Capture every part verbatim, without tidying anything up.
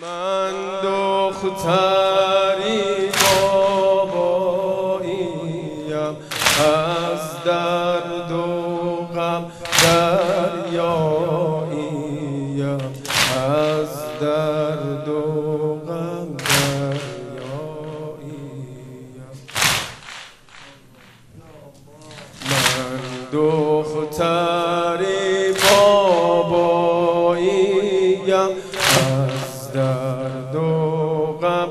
من دختری باباییم، از درد و غم دریاییم، از درد و غم دریاییم. من دختری باباییم، از درد و غم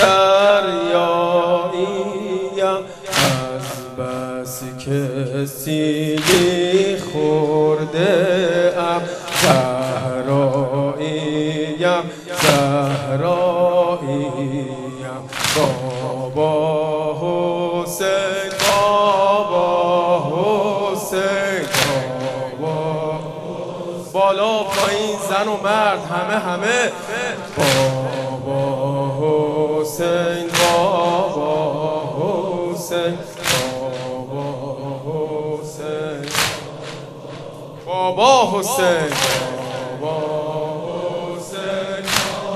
دریاییم، از بس که سیلی خورده ام زهراییم، زهراییم. بابا حسین، بابا حسین، بابا بالا پایین زن و مرد همه همه. بابا حسین، بابا حسین، بابا حسین، بابا حسین، بابا حسین،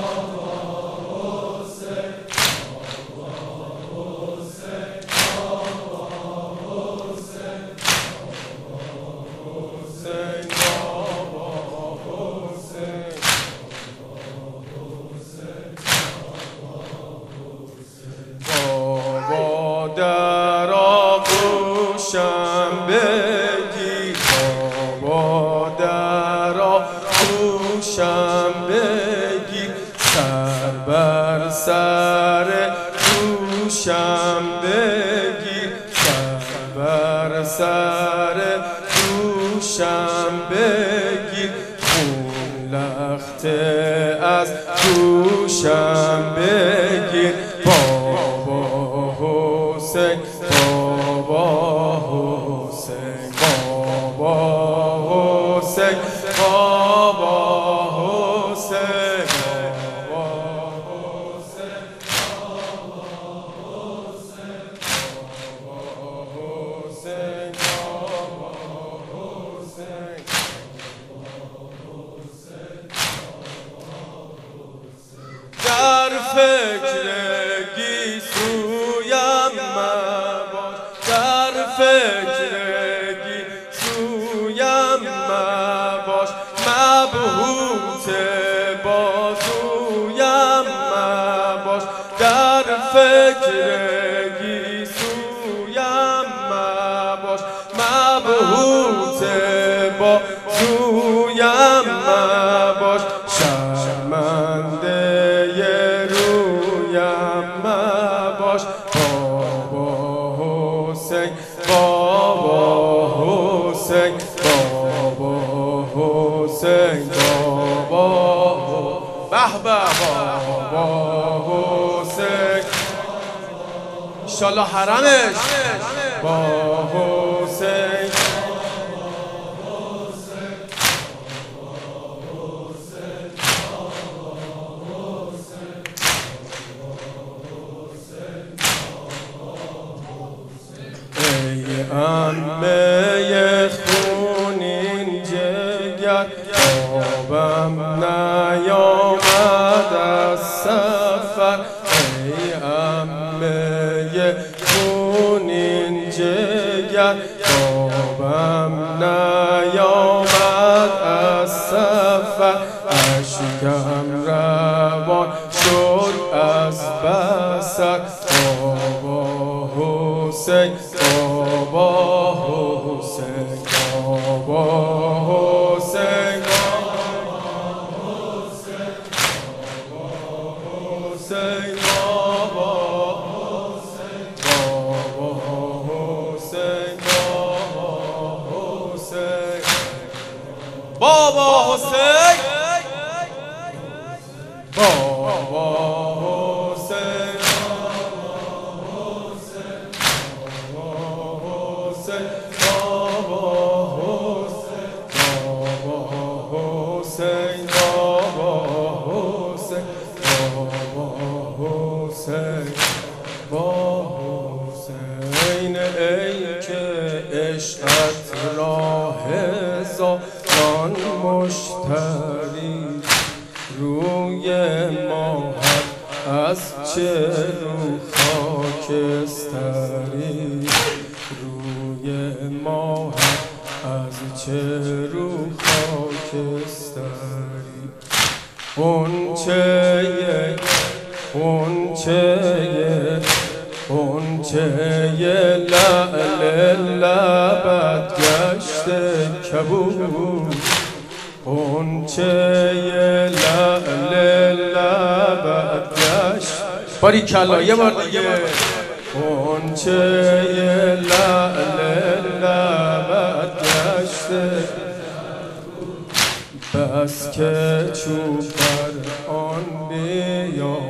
در آغوشم بگیر، بابا در آغوشم بگیر، سر بر سر دوشم بگیر، سر بر سر دوشم بگیر، خون لخته از دوشم بگیر. بابا حسین، بابا حسین، بابا حسین، بابا حسین، بابا حسین، بابا حسین، بابا حسین، بابا حسین. در فکر گیسویم مباش، در فکر گیسویم مباش، مبهوت بازویم مباش، در فکر گیسویم مباش، مبهوت بازویم مباش، شرمنده رویم مباش. بابا حسین، بابا حسین، بابا حسین، بابا به به بابا حسین، انشالله حرمش. بابا حسین، عمه خونین جگر، آبم نیامد از سفر. ای عمه خونین جگر، آبم نیامد از سفر. اشکم روان شد از بصر. بابا حسین، بابا حسین، بابا حسین، بابا حسین، بابا حسین، بابا حسین، بابا حسین، بابا حسین، بابا حسین. حسین ای که عشقت راه زان مشتری روی ما از چه رو خاکستری روی ماه از چه رو خاکستری اونچه اونچه اونچه لعل لبت گشته کبود اونچه لعل لبت گشت باریکلا یه بار دیگه اونچه لعل لبت گشته بس که چوب بر آن بیامد